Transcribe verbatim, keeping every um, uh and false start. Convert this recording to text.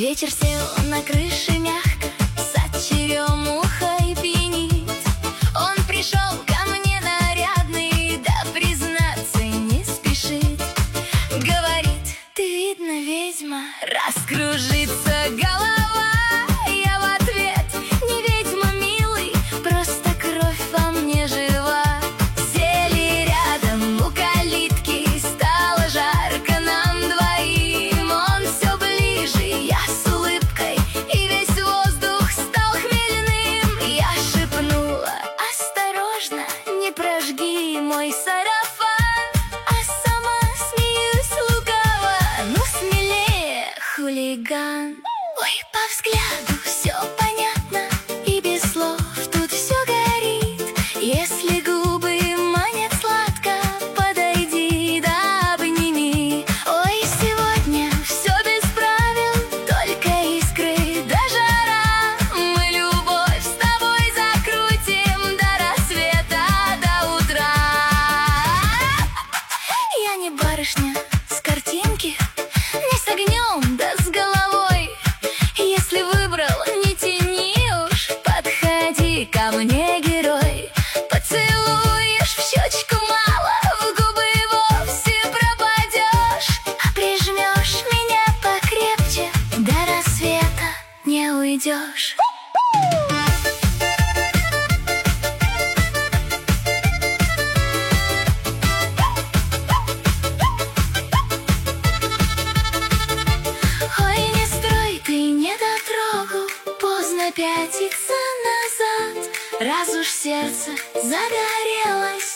Вечер сел на крыше мягко, сад черемухой пьянит. Он пришел ко мне нарядный, да признаться не спешит. Говорит: ты, видно, ведьма, раскружится голова. Я в ответ: не ведьма, милый, просто кровь во мне жива. Сели рядом у калитки, стало жарко нам двоим. Он все ближе, я с улыбкой, и весь воздух стал хмельным. Я шепнула: осторожно, не прожги мой сарафан. А сама смеюсь лукаво: ну смелее, хулиган. Ой, по взгляду все понятно, и без слов тут все горит. Если губы манят сладко, подойди да обними. Ой, сегодня все без правил, только искры да жара. Мы любовь с тобой закрутим до рассвета, до утра. Я не барышня с картинки, не с огнем, да с головой. Если выбрал, не тяни уж, подходи ко мне, герой. Поцелуешь в щечку мало, в губы вовсе пропадешь. А прижмешь меня покрепче, до рассвета не уйдешь. Ой, не строй ты недотрогу, поздно пятиться назад. Раз уж сердце загорелось,